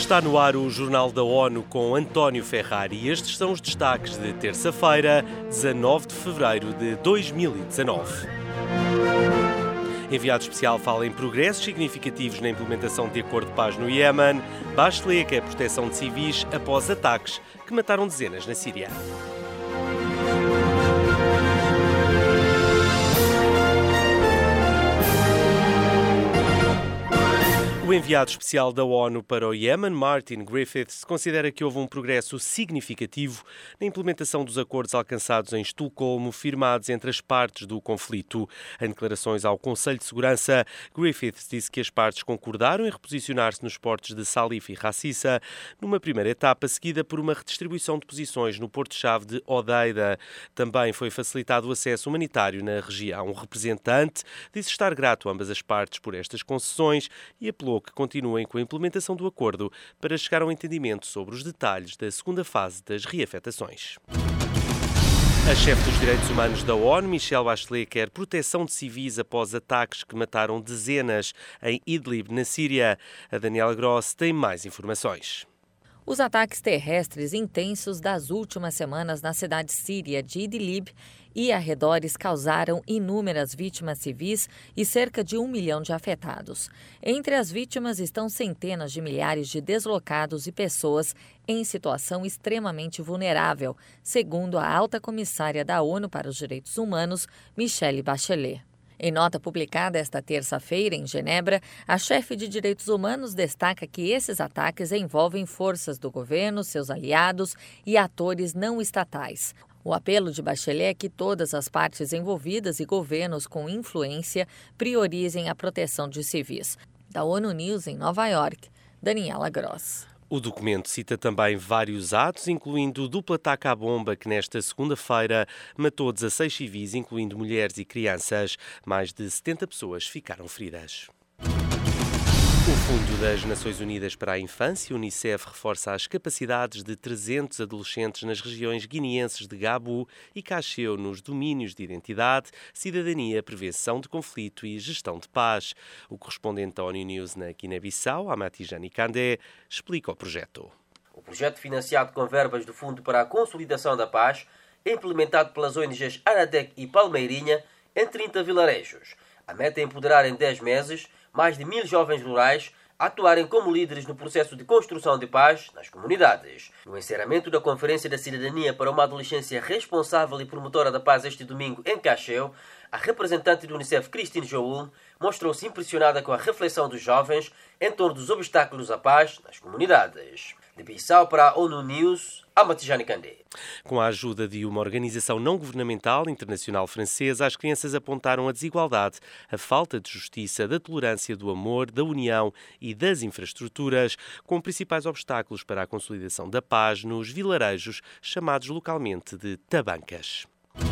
Está no ar o Jornal da ONU com António Ferrari e estes são os destaques de terça-feira, 19 de fevereiro de 2019. Enviado especial fala em progressos significativos na implementação de acordo de paz no Iémen. Bachelet quer proteção de civis após ataques que mataram dezenas na Síria. O enviado especial da ONU para o Iémen, Martin Griffiths, considera que houve um progresso significativo na implementação dos acordos alcançados em Estocolmo, firmados entre as partes do conflito. Em declarações ao Conselho de Segurança, Griffiths disse que as partes concordaram em reposicionar-se nos portos de Salif e Racissa, numa primeira etapa seguida por uma redistribuição de posições no porto-chave de Hodeida. Também foi facilitado o acesso humanitário na região. O representante disse estar grato a ambas as partes por estas concessões e apelou que continuem com a implementação do acordo para chegar a um entendimento sobre os detalhes da segunda fase das reafetações. A chefe dos direitos humanos da ONU, Michelle Bachelet, quer proteção de civis após ataques que mataram dezenas em Idlib, na Síria. A Daniela Gross tem mais informações. Os ataques terrestres intensos das últimas semanas na cidade síria de Idlib e arredores causaram inúmeras vítimas civis e cerca de 1 milhão de afetados. Entre as vítimas estão centenas de milhares de deslocados e pessoas em situação extremamente vulnerável, segundo a alta comissária da ONU para os Direitos Humanos, Michelle Bachelet. Em nota publicada esta terça-feira em Genebra, a chefe de direitos humanos destaca que esses ataques envolvem forças do governo, seus aliados e atores não estatais. O apelo de Bachelet é que todas as partes envolvidas e governos com influência priorizem a proteção de civis. Da ONU News em Nova York, Daniela Gross. O documento cita também vários atos, incluindo o duplo ataque à bomba que nesta segunda-feira matou 16 civis, incluindo mulheres e crianças. Mais de 70 pessoas ficaram feridas. O Fundo das Nações Unidas para a Infância, Unicef, reforça as capacidades de 300 adolescentes nas regiões guineenses de Gabu e Cacheu nos domínios de identidade, cidadania, prevenção de conflito e gestão de paz. O correspondente da ONU News na Guiné-Bissau, Amatijani Kandé, explica o projeto. O projeto, financiado com verbas do Fundo para a Consolidação da Paz, é implementado pelas ONGs Anadec e Palmeirinha em 30 vilarejos. A meta é empoderar em 10 meses mais de 1.000 jovens rurais a atuarem como líderes no processo de construção de paz nas comunidades. No encerramento da Conferência da Cidadania para uma Adolescência Responsável e Promotora da Paz este domingo em Cacheu, a representante do Unicef, Christine Joul, mostrou-se impressionada com a reflexão dos jovens em torno dos obstáculos à paz nas comunidades. De Bissau para a ONU News, Amatijani Kandé. Com a ajuda de uma organização não-governamental internacional francesa, as crianças apontaram a desigualdade, a falta de justiça, da tolerância, do amor, da união e das infraestruturas, como principais obstáculos para a consolidação da paz nos vilarejos chamados localmente de tabancas.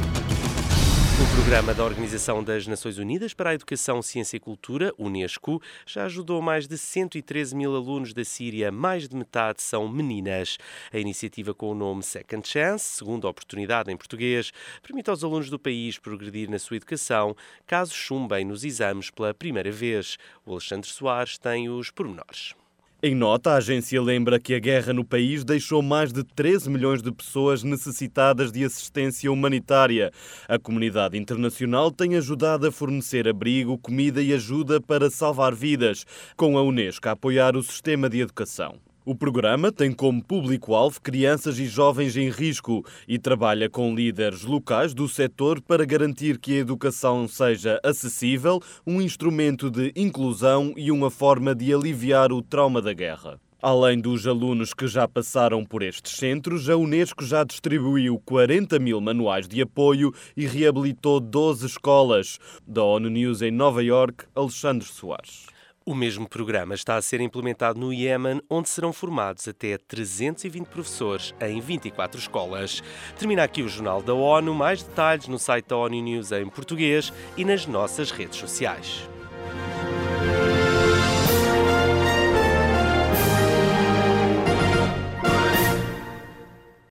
O programa da Organização das Nações Unidas para a Educação, Ciência e Cultura, Unesco, já ajudou mais de 113 mil alunos da Síria, mais de metade são meninas. A iniciativa com o nome Second Chance, segunda oportunidade em português, permite aos alunos do país progredir na sua educação, caso chumbem nos exames pela primeira vez. O Alexandre Soares tem os pormenores. Em nota, a agência lembra que a guerra no país deixou mais de 13 milhões de pessoas necessitadas de assistência humanitária. A comunidade internacional tem ajudado a fornecer abrigo, comida e ajuda para salvar vidas, com a Unesco a apoiar o sistema de educação. O programa tem como público-alvo crianças e jovens em risco e trabalha com líderes locais do setor para garantir que a educação seja acessível, um instrumento de inclusão e uma forma de aliviar o trauma da guerra. Além dos alunos que já passaram por estes centros, a Unesco já distribuiu 40 mil manuais de apoio e reabilitou 12 escolas. Da ONU News em Nova York, Alexandre Soares. O mesmo programa está a ser implementado no Iémen, onde serão formados até 320 professores em 24 escolas. Termina aqui o Jornal da ONU. Mais detalhes no site da ONU News em português e nas nossas redes sociais.